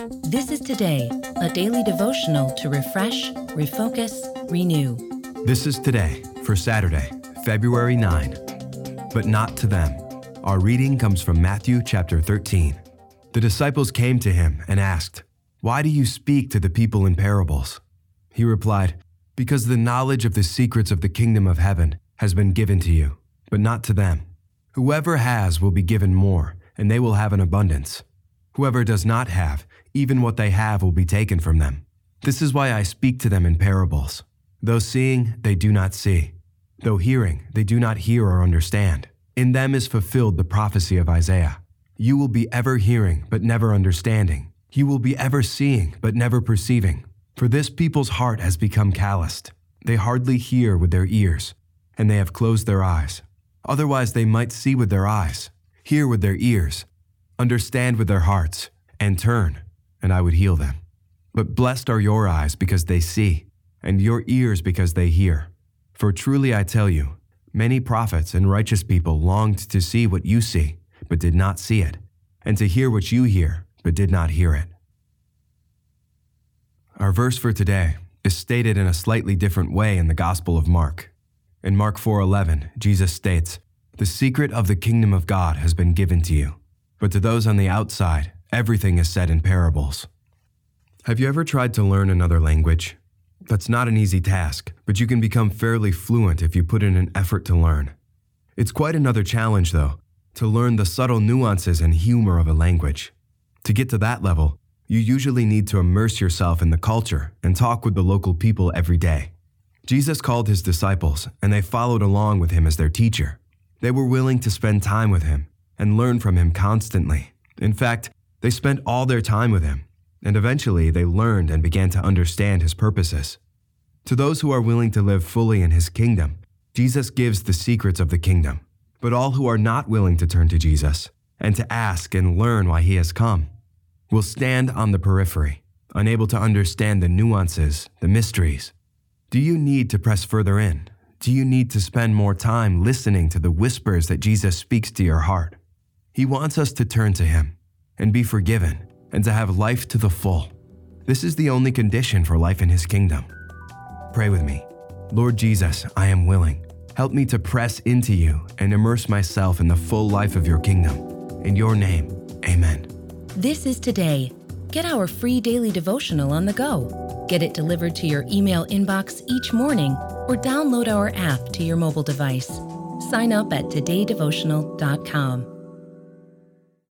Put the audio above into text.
This is Today, a daily devotional to refresh, refocus, renew. This is Today for Saturday, February 9. But not to them. Our reading comes from Matthew chapter 13. The disciples came to him and asked, "Why do you speak to the people in parables?" He replied, "Because the knowledge of the secrets of the kingdom of heaven has been given to you, but not to them. Whoever has will be given more, and they will have an abundance. Whoever does not have, even what they have will be taken from them. This is why I speak to them in parables. Though seeing, they do not see. Though hearing, they do not hear or understand. In them is fulfilled the prophecy of Isaiah. You will be ever hearing, but never understanding. You will be ever seeing, but never perceiving. For this people's heart has become calloused. They hardly hear with their ears, and they have closed their eyes. Otherwise they might see with their eyes, hear with their ears, understand with their hearts, and turn, and I would heal them. But blessed are your eyes because they see, and your ears because they hear. For truly I tell you, many prophets and righteous people longed to see what you see, but did not see it, and to hear what you hear, but did not hear it." Our verse for today is stated in a slightly different way in the Gospel of Mark. In Mark 4:11, Jesus states, "The secret of the kingdom of God has been given to you, but to those on the outside, everything is said in parables." Have you ever tried to learn another language? That's not an easy task, but you can become fairly fluent if you put in an effort to learn. It's quite another challenge, though, to learn the subtle nuances and humor of a language. To get to that level, you usually need to immerse yourself in the culture and talk with the local people every day. Jesus called his disciples, and they followed along with him as their teacher. They were willing to spend time with him and learn from him constantly. In fact, they spent all their time with him, and eventually they learned and began to understand his purposes. To those who are willing to live fully in his kingdom, Jesus gives the secrets of the kingdom. But all who are not willing to turn to Jesus and to ask and learn why he has come will stand on the periphery, unable to understand the nuances, the mysteries. Do you need to press further in? Do you need to spend more time listening to the whispers that Jesus speaks to your heart? He wants us to turn to him and be forgiven and to have life to the full. This is the only condition for life in his kingdom. Pray with me. Lord Jesus, I am willing. Help me to press into you and immerse myself in the full life of your kingdom. In your name, amen. This is Today. Get our free daily devotional on the go. Get it delivered to your email inbox each morning or download our app to your mobile device. Sign up at todaydevotional.com.